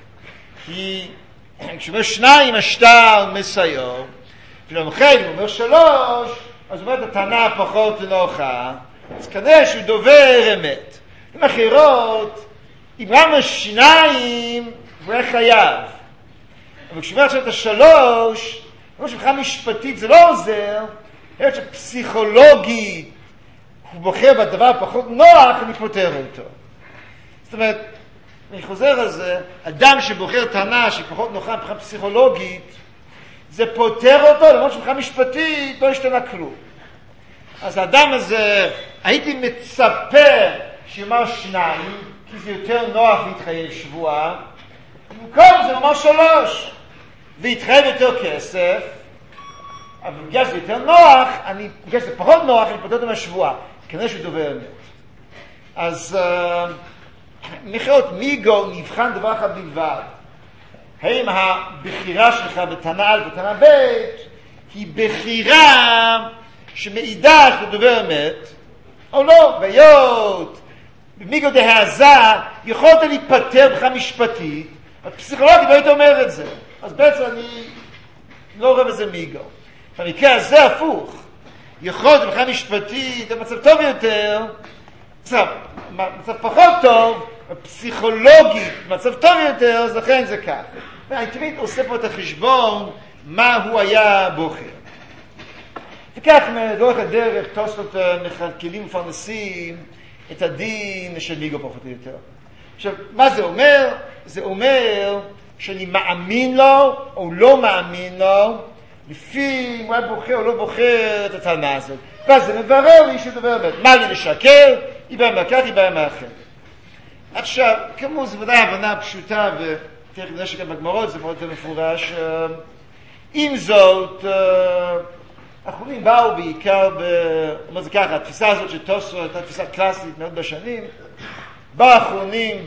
כי כשאומר שניים השטר מסיור, ולמחד אם אומר שלוש, אז הוא אומר את הטענה פחות נוחה, אז כנראה שהוא דובר אמת. עם אחרות, אם רמנו שניים, הוא היה חייב. אבל כשאומר עכשיו את השלוש, כמו שבחינה משפטית זה לא עוזר, היות שפסיכולוגית הוא בוחר בדבר פחות נוח, אני פותר אותו. זאת אומרת, אני חוזר על זה, אדם שבוחר טענה שהיא פחות נוחה מבחינה פסיכולוגית, זה פותר אותו, למרות שבחינה משפטית לא השתנה כלום. אז האדם הזה, הייתי מצפה שיאמר שניים, כי זה יותר נוח להתחייב שבועה, במקום זה אומר שלוש, והתחייב יותר כסף, אבל בגלל שזה יותר נוח, בגלל שזה פחות נוח, אני פותר אותו מהשבועה, כנראה שהוא דובר אמת. אז מכירות מיגו נבחן דבר אחד בלבד. האם הבחירה שלך בטענה א' ובטענה ב' היא בחירה שמעידה שאתה דובר אמת, או לא, והיות במיגו דהעזה יכולת להיפטר בך משפטית, הפסיכולוגית לא היית אומר את זה. אז בעצם אני לא רואה בזה מיגו. במקרה הזה הפוך. יכולת בך משפטית במצב טוב יותר, מצב פחות טוב, פסיכולוגית במצב טוב יותר, אז לכן זה כך. ואני תמיד עושה פה את החשבון מה הוא היה בוחר. וכך לאורך הדרך תוספות מכלכלים מפרנסים את הדין של מיגו פחות או יותר. עכשיו, מה זה אומר? זה אומר שאני מאמין לו או לא מאמין לו, לפי אם הוא היה בוחר או לא בוחר את הטענה הזאת. ואז זה מברר לי שדבר אמת. מה לי לשקר? היא באה מהכך, היא באה מהאחר. עכשיו, כמו זו ודאי הבנה פשוטה, ותכף נראה שגם בגמרות זה מאוד יותר מפורש. עם זאת, האחרונים באו בעיקר, אומר זה ככה, התפיסה הזאת של תוספות הייתה תפיסה קלאסית מאוד בשנים, באו האחרונים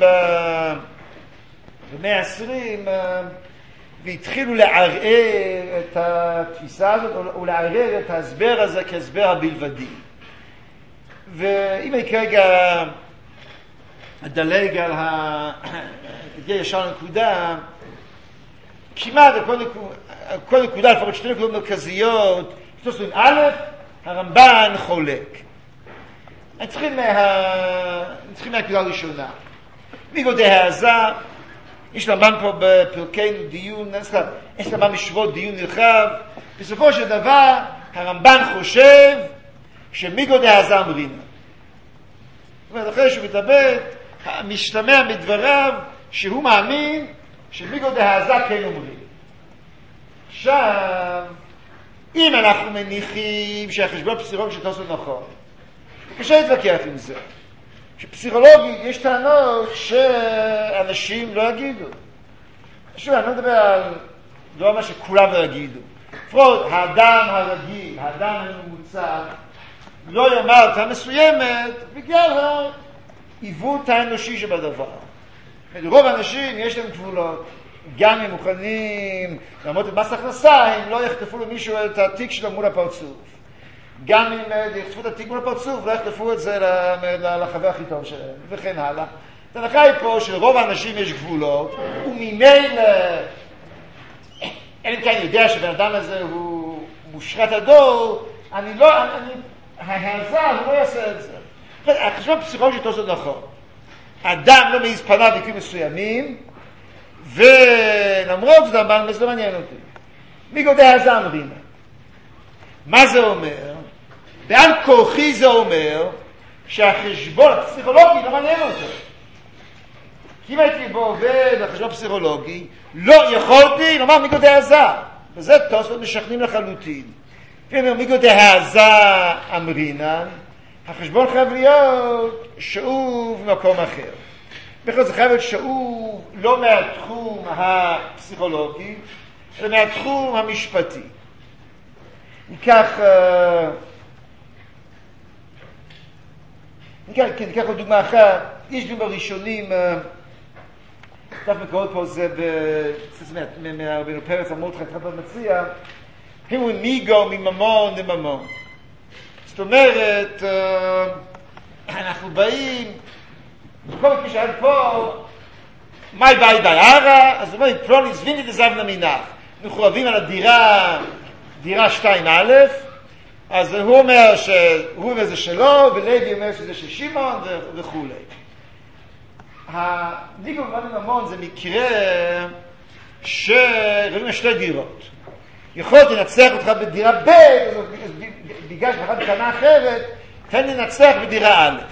במאה ה-20, והתחילו לערער את התפיסה הזאת, או לערער את ההסבר הזה כהסבר הבלבדי. ואם אני כרגע אדלג על הגיע ישר לנקודה, כמעט כל נקודה, לפחות שתי נקודות מרכזיות, תוספות א', הרמב"ן חולק. נתחיל מהנקודה הראשונה. מיגו דהעזה, יש לרמב"ן פה בפרקנו דיון, יש לרמב"ן משבות דיון נרחב, בסופו של דבר הרמב"ן חושב שמיגו דהעזה אמרינה. זאת אומרת, אחרי שהוא מתלבט, משתמע מדבריו שהוא מאמין שמיגו דהעזה כן אומרים. עכשיו, אם אנחנו מניחים שהחשבון פסיכולוגי של תוספות נכון, קשה להתווכח עם זה. שפסיכולוגית יש טענות שאנשים לא יגידו. שוב, אני לא מדבר על לא מה שכולם לא יגידו. לפחות, האדם הרגיל, האדם הממוצע, לא יאמר טענה מסוימת בגלל העיוות האנושי שבדבר. רוב האנשים יש להם גבולות. גם אם מוכנים לעמוד את מס הכנסה, הם לא יחטפו למישהו את התיק שלו מול הפרצוף. גם אם יחטפו את התיק מול הפרצוף, לא יחטפו את זה לחבר הכי טוב שלהם, וכן הלאה. ההנחה היא פה שלרוב האנשים יש גבולות, וממילא, אין כאן יודע שבן אדם הזה הוא מושחת הדור, ההעזה, הוא לא יעשה את זה. החשבון פסיכולוגי תוספות נכון. אדם לא מעיז פניו במקרים מסוימים, ולמרות זאת הרמב"ן זה לא מעניין אותי. מיגו דהעזה אמרינה. מה זה אומר? בעל כורחי זה אומר שהחשבון הפסיכולוגי לא מעניין אותו. כי אם הייתי בו עובד החשבון הפסיכולוגי, לא יכולתי לומר מיגו דהעזה. וזה תוספות משכנעים לחלוטין. ואומר מיגו דהעזה אמרינה, החשבון חייב להיות שאוב במקום אחר. בכלל זה חייב להיות שאוב לא מהתחום הפסיכולוגי, אלא מהתחום המשפטי. ניקח עוד דוגמה אחת. יש דוגמה ראשונים דף מקורות פה זה מהרבנו פרץ המורדכי חב"ד מציע, הוא מיגו מממון לממון. זאת אומרת, אנחנו באים, כל מי שהיה פה, מאי באי בערה, אז הוא אומר, פלוני זביני דזבנה מינך. אנחנו אוהבים על הדירה, דירה 2א', אז הוא אומר זה שלו, ולוי אומר שזה של שמעון וכו'. המיגו מממון זה מקרה שרבים שתי דירות. יכול לנצח אותך בדירה ב', אז בגלל שבחד בקנה אחרת, תן לנצח בדירה א'.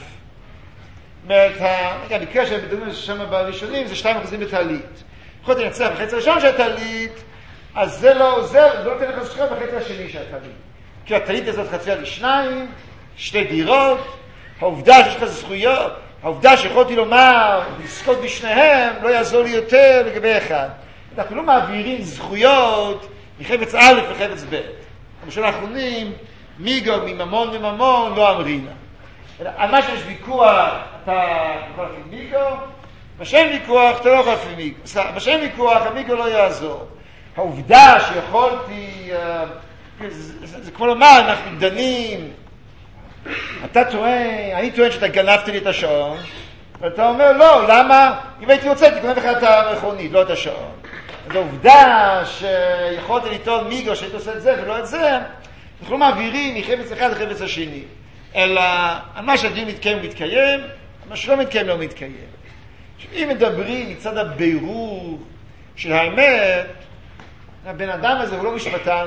המקרה שהם מדברים שם בראשונים זה 2% בתעלית. יכול לנצח בחצי הראשון של התעלית, אז זה לא עוזר, לא תן לך זכויות בחצי השני של התעלית. כי התעלית הזאת חציה לשניים, שתי דירות, העובדה שיש לך זכויות, העובדה שיכולתי לומר, לזכות בשניהם, לא יעזור לי יותר לגבי אחד. אנחנו לא מעבירים זכויות מחפץ א' לחפץ ב'. למשל האחרונים, מיגו מממון לממון לא אמרינה. על מה שיש ויכוח, אתה יכול להפעיל מיגו, מה שאין ויכוח, אתה לא יכול להפעיל מיגו. מה שאין ויכוח, המיגו לא יעזור. העובדה שיכולתי, זה כמו לומר, אנחנו דנים, אתה טוען, אני טוען שאתה גנבת לי את השעון, ואתה אומר, לא, למה? אם הייתי רוצה, הייתי גונב לך את המכונית, לא את השעון. אז העובדה שיכולתי לטעון מיגו שהייתי עושה את זה ולא את זה, אנחנו לא מעבירים מחפץ אחד לחפץ השני. אלא על מה שהדין מתקיים מתקיים, מה שלא מתקיים לא מתקיים. אם מדברים מצד הבירור של האמת, הבן אדם הזה הוא לא משפטן,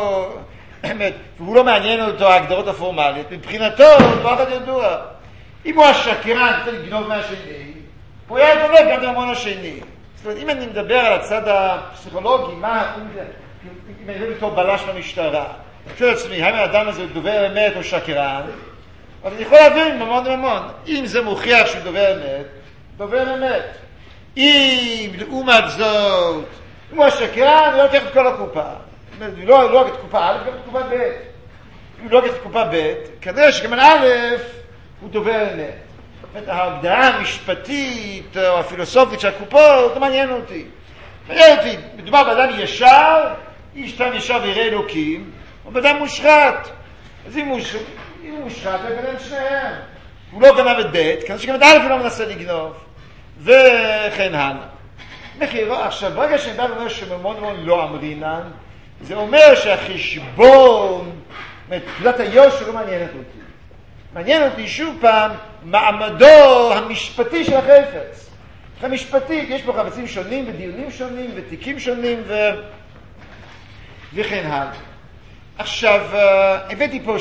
והוא לא מעניין אותו ההגדרות הפורמליות. מבחינתו, דבר אחד ידוע. אם הוא השקרן, צריך לגנוב מהשני, הוא היה גונב גם את הממון השני. זאת אומרת, אם אני מדבר על הצד הפסיכולוגי, אם אני לא בתור בלש במשטרה, אני חושב לעצמי, האם האדם הזה דובר אמת או שקרן, אז אני יכול להבין ממון לממון. אם זה מוכיח שהוא דובר אמת, דובר אמת. אם לעומת זאת, אם הוא השקרן, הוא לא לוקח את כל הקופה. הוא לא לוקח את קופה א', גם את קופה ב'. אם הוא לא לוקח את קופה ב', כנראה שגם א', הוא דובר אמת. ההגדרה המשפטית או הפילוסופית של הקופות, לא מעניין אותי. מעניין אותי, מדובר באדם ישר, איש תם ישר ויראה אלוקים, או באדם מושחת. אז אם הוא מושחת, הוא גנב שניהם. הוא לא גנב את ב', כנראה שגם את א' הוא לא מנסה לגנוב. וכן הלאה. עכשיו, ברגע שאני בא ואומר שממון לא אמרינן, זה אומר שהחשבון, תעודת היושר לא מעניינת אותי. מעניין אותי שוב פעם מעמדו המשפטי של החפץ. המשפטית, יש פה חפצים שונים ודיונים שונים ותיקים שונים וכן הלאה. עכשיו, הבאתי פה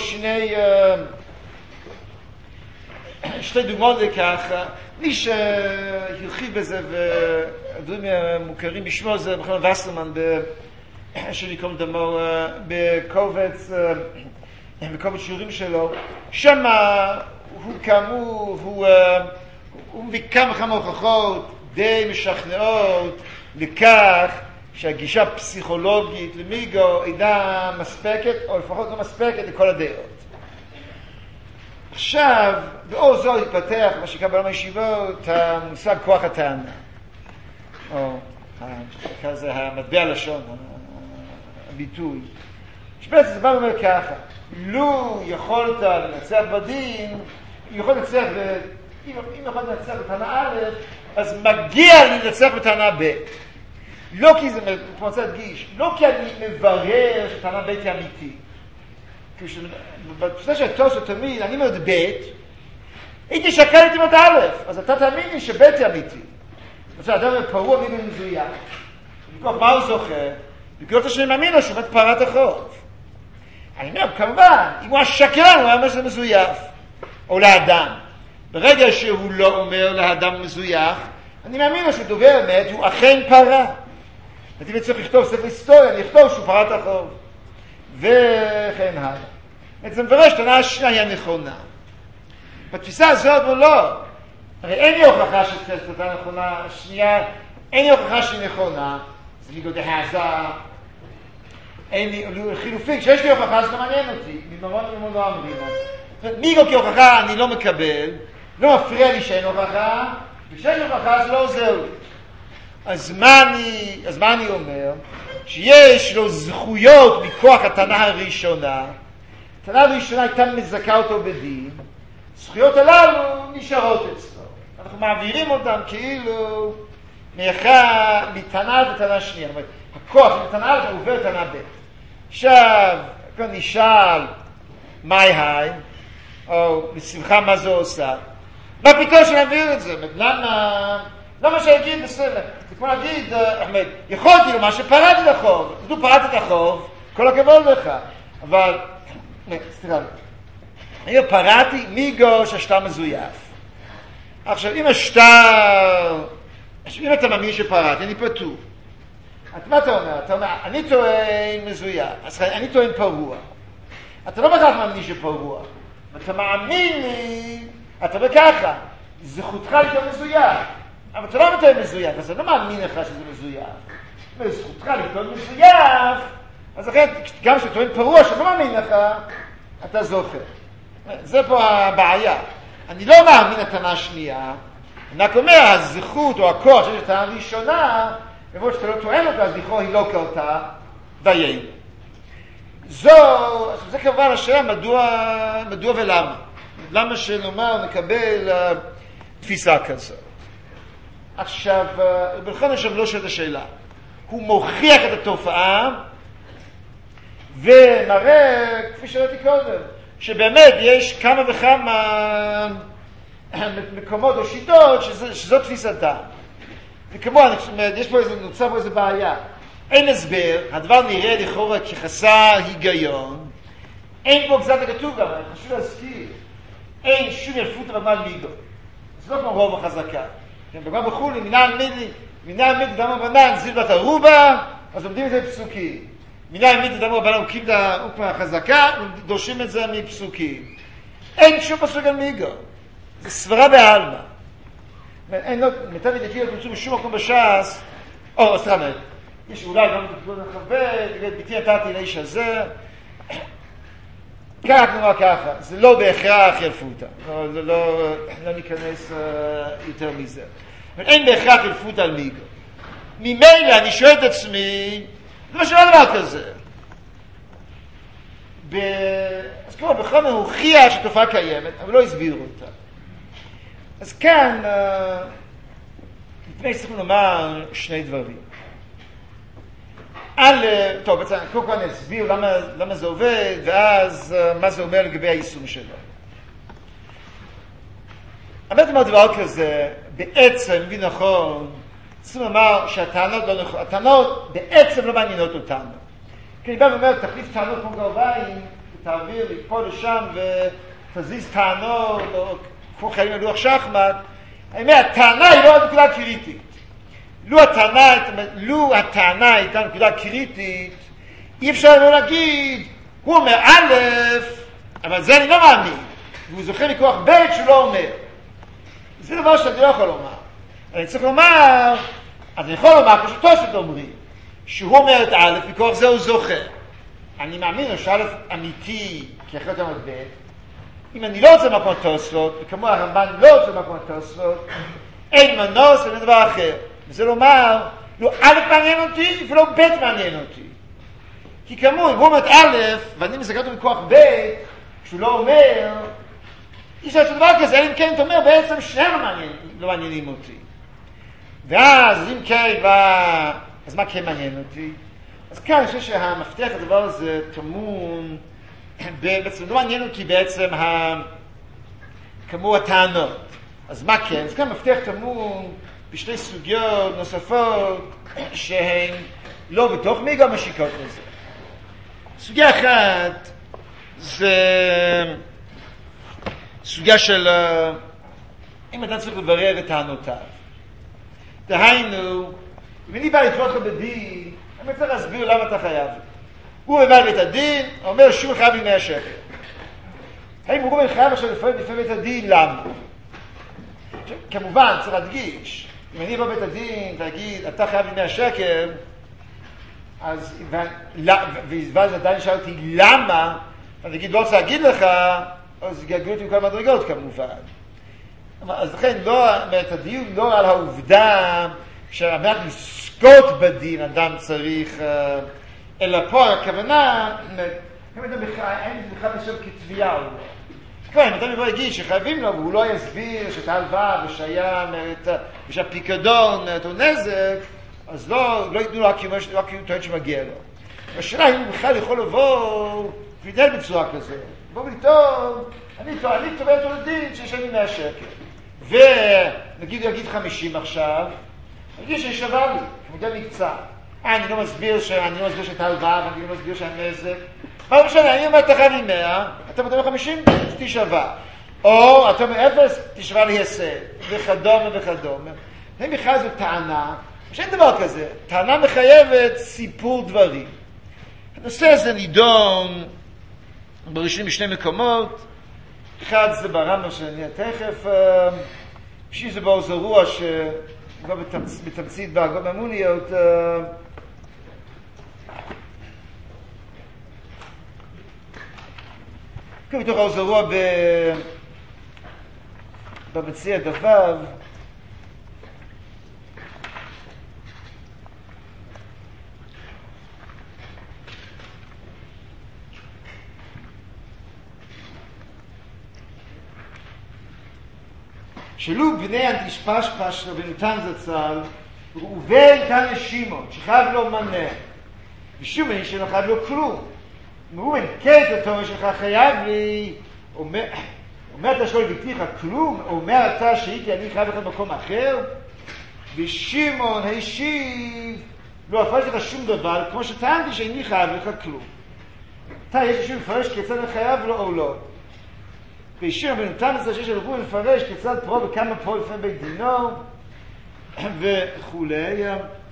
שתי דוגמאות לכך. מי שהרחיב בזה והדברים מוכרים בשמו זה מכון וסרמן שלי קום דמו בקובץ שיעורים שלו. שם הוא כאמור, הוא מביא כמה הוכחות די משכנעות לכך שהגישה הפסיכולוגית למיגו אינה מספקת, או לפחות לא מספקת לכל הדעות. עכשיו, באור זו התפתח, מה שקרה בעולם הישיבות, המושג כוח הטענה. או כזה המטבע לשון, הביטוי. שבעצם זה בא ואומר ככה, לו יכולת לנצח בדין, אם יכולת לנצח בטענה א', אז מגיע לי לנצח בטענה ב'. לא כי זה, כמו רוצה להדגיש, לא כי אני מברר שטענה ב' היא אמיתית. בתפיסה של התוספות תמיד, אני אומר ב', הייתי שקל איתי מת א', אז אתה תאמין לי שב' היא אמיתית. זאת אומרת, אדם פרוע מי במזויה. וכך מה הוא זוכר? וכך שאני מאמין לו שהוא מת פרת החוב. אני אומר, כמובן, אם הוא השקרן, הוא אומר שזה מזויף. או לאדם. ברגע שהוא לא אומר לאדם מזויף, אני מאמין לו שדובר אמת, הוא אכן פרה. ואם צריך לכתוב ספר היסטוריה, אני אכתוב שהוא פרת החוב. וכן הלאה. בעצם מברר שטענה השנייה היא הנכונה. בתפיסה הזאת או לא. הרי אין לי הוכחה שטענה נכונה, השנייה, אין לי הוכחה שהיא נכונה. זה ליגוד ההזה. אין לי חילופים, כשיש לי הוכחה זה לא מעניין אותי. מממון לא אמרים. מיגו כהוכחה אני לא מקבל, לא מפריע לי שאין הוכחה, וכשיש הוכחה זה לא עוזר לי. אז מה אני אומר? שיש לו זכויות מכוח הטענה הראשונה. הטענה הראשונה הייתה מזכה אותו בדין. זכויות הללו נשארות אצלו. אנחנו מעבירים אותם כאילו מטענה לטענה שנייה. זאת אומרת, הכוח מטענה א' עובר לטענה ב'. עכשיו, כאן נשאל, מה היא? או בשמחה מה זה עושה? מה פתאום שנעביר את זה? למה שיגיד בסדר? זה כמו להגיד, אחמד, יכולתי לומר שפרעתי את החוב. אז הוא פרעתי את החוב, כל הכבוד לך. אבל, סליחה, אני פרעתי מיגו שהשטר מזויף. עכשיו, אם אתה מאמין שפרעתי, אני פטור. מה אתה אומר? אתה אומר, אני טוען מזויף, אז אני טוען פרוע. אתה לא בכך מאמין שפרוע. אתה מאמין לי, אתה בככה, זכותך לטעון מזויף. אבל אתה לא מטען מזויף, אז אני לא מאמין לך שזה מזויף. זכותך לטעון מזויף, אז לכן, גם כשאתה טוען פרוע שאני לא מאמין לך, אתה זוכר. זה פה הבעיה. אני לא מאמין לטענה השנייה, אני רק אומר, הזכות או הכוח שיש לטענה הראשונה, למרות שאתה לא טוען אותה, אז לכאורה היא לא קרתה, דיינו. זה כמובן השאלה מדוע ולמה. למה שנאמר נקבל תפיסה כזאת. עכשיו, בלכון השם לא שואל את השאלה. הוא מוכיח את התופעה ומראה, כפי שראיתי קודם, שבאמת יש כמה וכמה מקומות או שיטות שזו תפיסתה. וכמו, נוצר פה איזה בעיה. אין הסבר, הדבר נראה לכאורה כחסר היגיון, אין פה גזרת הכתוב גם, אני חשוב להזכיר, אין שום יפות רמת מידו. זה לא כמו רוב החזקה. בגלל בחולי, מנהל מידי דם רבנן, זיל בת הרובה, אז לומדים את זה בפסוקים. מנהל מידי דם רבנן, הוקים את האופן החזקה, דורשים את זה מפסוקים. אין שום פסוק על מיגו. זה סברה בעלמא. אין עוד, מיטב ידיעתי לא תמצאו בשום מקום בש"ס, או סליחה, יש אולי גם לכבד, ביתי נתתי לאיש הזה, כך נאמר ככה, זה לא בהכרח ילפותה, לא ניכנס יותר מזה. אין בהכרח ילפותה על מיגו. ממילא אני שואל את עצמי, זה מה שלא דבר כזה. אז כמו בכל הוא הוכיח שתופעה קיימת, אבל לא הסבירו אותה. אז כאן, לפני שצריכים לומר שני דברים. טוב, בעצם, קודם כל אני אסביר למה זה עובד, ואז מה זה אומר לגבי היישום שלו. אמרתי מה דבר כזה, בעצם, מבין נכון, צריכים לומר שהטענות לא נכון, הטענות בעצם לא מעניינות אותנו. כי אני בא ואומר, תחליף טענות כמו גרביים, תעביר לי פה לשם ותזיז טענות, או כמו חיילים על לוח שחמט. אני אומר, הטענה היא לא נקודה קריטית. לו הטענה הייתה נקודה קריטית, אי אפשר לא להגיד, הוא אומר א', אבל זה אני לא מאמין, והוא זוכר מכוח ב' שהוא לא אומר. זה דבר שאני לא יכול לומר. אני צריך לומר, אז אני יכול לומר, פשוט תוספות אומרים, שהוא אומר את א', מכוח זה הוא זוכר. אני מאמין שא' אמיתי, כי אחרת הוא אומר ב', אם אני לא רוצה מקום תוספות, וכמו הרמב"ן לא רוצה מקום תוספות, אין מנוס ואין דבר אחר. וזה לומר, לא א' מעניין אותי ולא ב' מעניין אותי. כי כאמור, אם הוא אומר א', ואני מסתכל אותו מכוח ב', כשהוא לא אומר, אי אפשר לעשות דבר כזה, אלא אם כן אתה אומר, בעצם שניהם לא מעניינים אותי. ואז, אם כן, אז מה כן מעניין אותי? אז כאן אני חושב שהמפתח לדבר הזה טמון, בעצם לא מעניין אותי בעצם כאמור הטענות. אז מה כן? אז כאן המפתח טמון בשתי סוגיות נוספות שהן לא בתוך מיגו משיקות לזה. סוגיה אחת זה סוגיה של אם אתה צריך לברר את טענותיו. דהיינו, אם אני בא לתבוע אותך בדין, אני צריך להסביר למה אתה חייב. הוא בא לבית הדין, אומר שוב חייב לי 100 שקל. האם הוא חייב עכשיו לפעול לפני בית הדין? למה? כמובן, צריך להדגיש, אם אני בא בית הדין, תגיד, אתה חייב לי 100 שקל, ואז עדיין שאל אותי למה, אני אגיד, לא רוצה להגיד לך, אז יגלגלו אותי מכל מדרגות כמובן. אז לכן, הדיון לא על העובדה שהאדם לזכות בדין, אדם צריך, אלא פה הכוונה, אם אדם בכלל נחשב כתביעה או לא. כבר, אם אדם יגיד שחייבים לו, והוא לא יסביר שאת ההלוואה ושהפיקדון הוא נזק, אז לא ייתנו לו הקיום טוען שמגיע לו. השאלה אם הוא בכלל יכול לבוא ולהתנהל בצורה כזאת. בוא ולטעון, אני תובע אותו לדין שיש לי 100 שקל. ונגיד הוא יגיד 50 עכשיו, אני אגיד ששווה לי, מודע מקצת. אני לא מסביר שאת ההלוואה, ואני לא מסביר שהנזק. מה משנה, אני אומר, אתה חייב לי 100, אתה מדבר 50, תשווה. או אתה אומר 0, תשווה לי 10, וכדומה וכדומה. זה בכלל זו טענה, שאין דבר כזה. טענה מחייבת סיפור דברים. הנושא הזה נידון בראשונים בשני מקומות. אחד זה ברמב"ם שאני תכף, שני זה באור זרוע שכבר בתמצית בהגות ממוניות, כבר בתוך האור זרוע במציע דבב, שלו בני אנטישפשפש רבנותן זצ"ל, ראובן כאן לשמעון, שחייב לו מנה, ושמעון שלא חייב לו כלום. ראובן, כן, אתה שלך חייב לי, אומר אתה שלא לבטיח כלום, אומר אתה שהייתי אני חייב לך במקום אחר, ושמעון השיב, לא הפרש לך שום דבר, כמו שטענתי שאני חייב לך כלום. אתה יש לי מפרש כיצד אני חייב לו או לא. וישיר בנתן את זה שיש הלכו לפרש כיצד פרו וכמה פרו לפני בית דינו וכולי.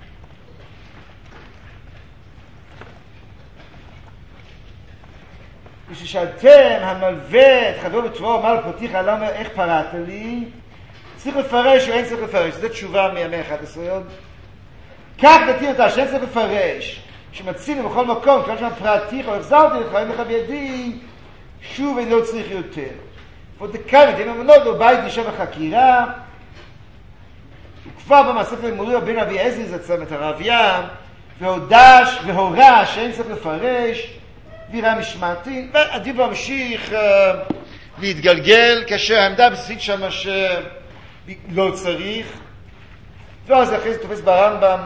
וששאלתם המלווה את חברו בתבואו אמר לפותיך למה איך פרעת לי, צריך לפרש או אין צריך לפרש. זו תשובה מימי 11 עוד. כך דתים אותה שאין צריך לפרש שמצינו בכל מקום כל שמה פרעתיך או החזרתי לך אין לך בידי שוב אני לא צריך יותר. ודקאי מדין אמונות לו בית נשאר בחקירה, וכבר במאסף למורי רבין אבי עזרי זצם את הרביה, והורה שאין צריך לפרש, ויראה משמעתי, והדיבור ממשיך להתגלגל, כאשר העמדה הבסיסית שם שלא צריך, ואז אחרי זה תופס ברמב"ם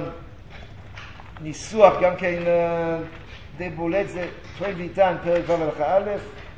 ניסוח גם כן די בולט, זה תואל ואיתן פרק ו' הלכה א',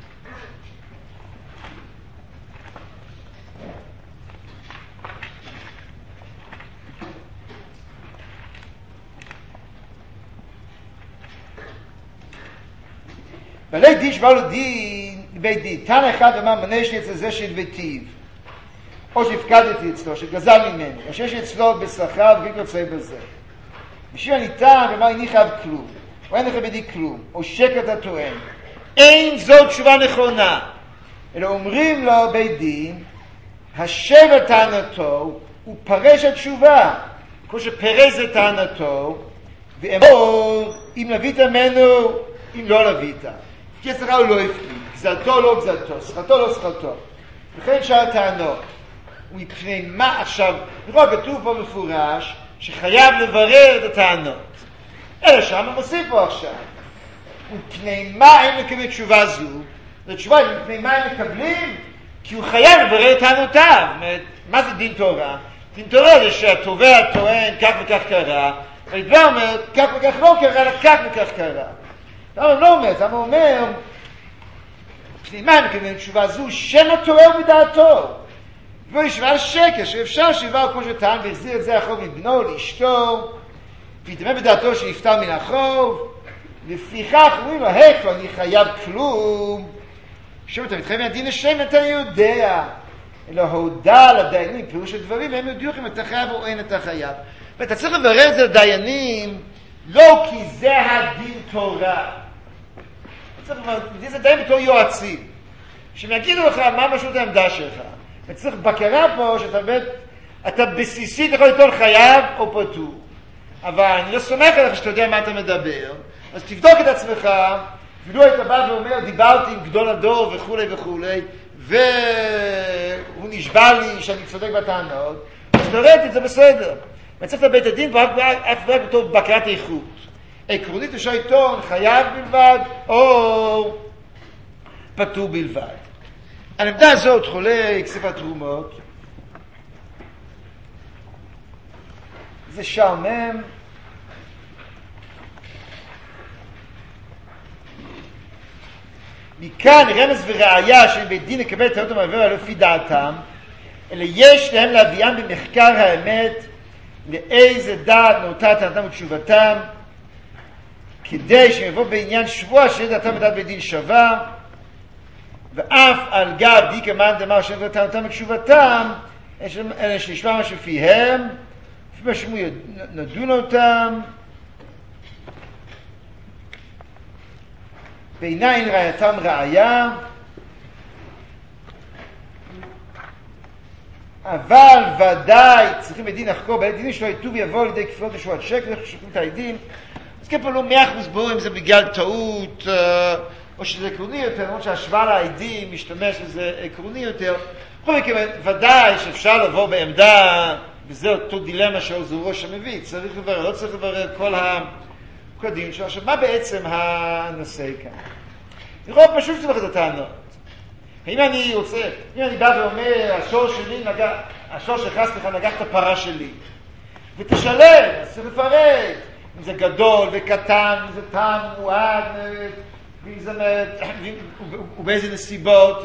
בעלי דין שבא לו דין, בית דין, תנא אחד אמר מנה שלי אצל זה שהלוויתיו, או שהפקדתי אצלו, שגזל ממנו, או שיש אצלו בשכר וכי יוצא בזה. בשביל הניתן ואמר איני חייב כלום, או אין לך בידי כלום, או שקר אתה טוען. אין זאת תשובה נכונה, אלא אומרים לו בית דין, השב את טענתו, הוא פרש התשובה, כמו שפרש את טענתו, ואמור אם לבית ממנו, אם לא לבית. כי השכר הוא לא הפקיד, גזלתו לא גזלתו, שכרתו לא שכרתו. וכן שאר הטענות, ומפני מה עכשיו, לכאורה כתוב פה מפורש, שחייב לברר את הטענות. אלא שם מוסיף פה עכשיו. ומפני מה הם מקבלים תשובה זו? התשובה היא, מפני מה הם מקבלים? כי הוא חייב לברר את טענותיו. מה זה דין תורה? דין תורה זה שהתובע טוען כך וכך קרה, והדבר אומר, כך וכך לא קרה, אלא כך וכך קרה. למה הוא לא אומר? למה הוא אומר, פנימה מקבלים תשובה זו, שם התורה הוא בדעתו. והוא ישווה על שקר, שאפשר שיבוא כמו שטען והחזיר את זה החוב מבנו לאשתו, ויתאמה בדעתו שנפטר מן החוב, לפיכך אומרים לו, היכו, אני חייב כלום. שוב, אתה מתחייב מהדין השם, אתה יודע. אלא הודע לדיינים, פירוש הדברים, והם יודעו אם אתה חייב או אין אתה חייב. ואתה צריך לברר את זה לדיינים, לא כי זה הדין תורה. זה דין בתור יועצים. שהם יגידו לך מה משמעות העמדה שלך. וצריך בקרה פה שאתה באמת, אתה בסיסית יכול לטעון חייב או פטור. אבל אני לא סומך עליך שאתה יודע מה אתה מדבר. אז תבדוק את עצמך, ולא היית בא ואומר, דיברתי עם גדול הדור וכולי וכולי, והוא נשבע לי שאני צודק בטענות, אז תראה את זה בסדר. מצפת בית הדין ואף רק בתור בקרת איכות. עקרונית אפשר לטעון חייב בלבד או פטור בלבד. על עמדה הזאת חולק ספר תרומות. זה שעמם. מכאן רמז וראיה שבית דין לקבל טענות המעבר לפי דעתם, אלא יש להם להביאם במחקר האמת לאיזה דעת נאותה טענתם ותשובתם, כדי שהם יבואו בעניין שבוע שיהיה דעתם ודעת בית דין שווה, ואף על גב דיקה מאן דאמר שהם טענתם ותשובתם, אלא שנשמע מה שפיהם, לפי מה שמו נדון אותם, בעיניים ראייתם ראיה, אבל ודאי צריכים בית דין לחקור בית דין שלו יטוב ויבוא לידי כפילות ושבועת שקר, איך ששוקרים את העדים. אז כן פה לא 100% ברור אם זה בגלל טעות או שזה עקרוני יותר, למרות שהשוואה לעדים משתמש לזה עקרוני יותר. בכל מקרה, ודאי שאפשר לבוא בעמדה, וזה אותו דילמה שהעוזרו ראש המביא, צריך לברר, לא צריך לברר כל הדין שלו. עכשיו, מה בעצם הנושא כאן? נראה פשוט שצריך את הטענות. אם אני בא ואומר, השור שחס לך נגח את הפרה שלי, ותשלם, אז צריך לפרט, אם זה גדול וקטן, אם זה טעם מועד, ובאיזה נסיבות,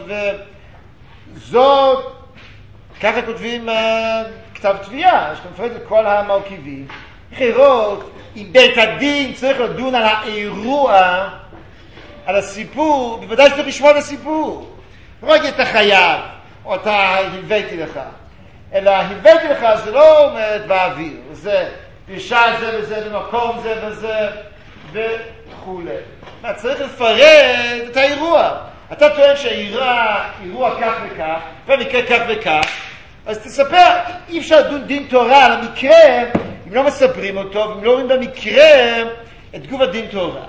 וזאת, ככה כותבים כתב תביעה, שאתה מפרט את כל המרכיבים. אחרות, אם בית הדין צריך לדון על האירוע, על הסיפור, בוודאי שצריך לשמוע את הסיפור. לא רק את החייב, או אתה הבאתי לך, אלא הבאתי לך זה לא עומד באוויר, זה בשעה זה וזה, במקום זה וזה, וכו'. צריך לפרט את האירוע. אתה טוען שהאירוע כך וכך, במקרה כך וכך, אז תספר, אי אפשר לדון דין תורה על המקרה, אם לא מספרים אותו, ואם לא רואים במקרה את תגובת דין תורה.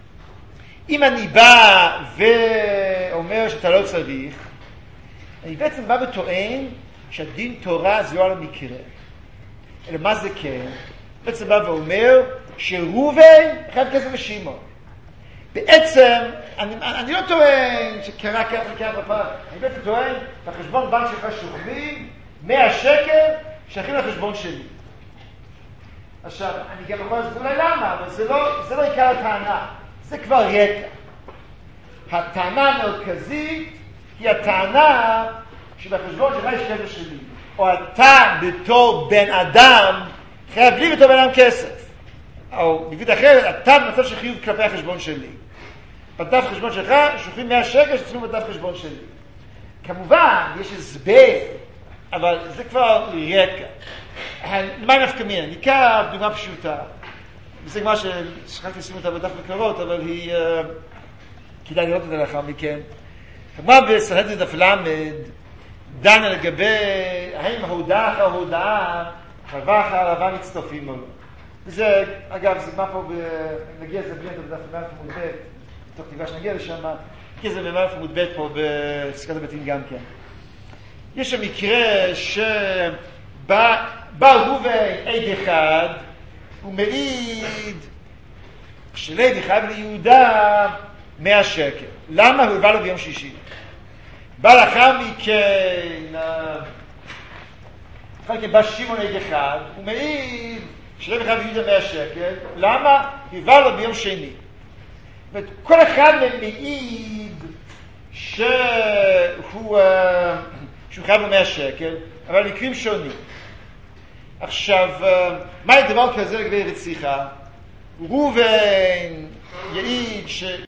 אם אני בא ואומר שאתה לא צריך, אני בעצם בא וטוען שהדין תורה זה לא על המקרה. אלא מה זה כן? בעצם בא ואומר שרובי חייב כסף ושמעון. בעצם, אני לא טוען שקרה כך וכך בפעם, אני בעצם טוען, בחשבון בנק שלך שוכבים 100 שקל שייכים לחשבון שלי. עכשיו, אני גם יכול להסביר אולי למה, אבל זה לא עיקר הטענה. זה כבר רקע. הטענה המרכזית היא הטענה שבחשבון שלך יש כסף שלי. או אתה בתור בן אדם חייב לי בתור בן אדם כסף. או בגלל אחרת, אתה במצב של חיוב כלפי החשבון שלי. בדף חשבון שלך שוכרים 100 שקל שצריכים בדף חשבון שלי. כמובן, יש הסבר, אבל זה כבר רקע. מה נפקא מינה? ניקח דוגמה פשוטה. וזה מה ששכחתי לשים אותה בדף מקורות, אבל היא כדאי לראות אותה לאחר מכן. כמובן בסנהדרין דף למד, דנה לגבי האם ההודעה אחר ההודעה, חלבה אחר הלבן מצטרפים או לא. וזה, אגב, זה מה פה, נגיע לזה בלי בדף למד עמוד ב', תוך תקווה שנגיע לשם, כי זה במד עמוד ב' פה בפסקת הבתים גם כן. יש שם מקרה שבא רובי עד אחד, הוא מעיד שלוי חייב ליהודה 100 שקל. למה? הוא הבא לו ביום שישי. בא לאחר מכן, בא שמעון עד אחד, הוא מעיד שלוי חייב ליהודה 100 שקל. למה? הוא הבא לו ביום שני. כל אחד מעיד שהוא חייב לו 100 שקל, אבל מקרים שונים. עכשיו, מה הדבר כזה לגבי רציחה? ראובן יעיד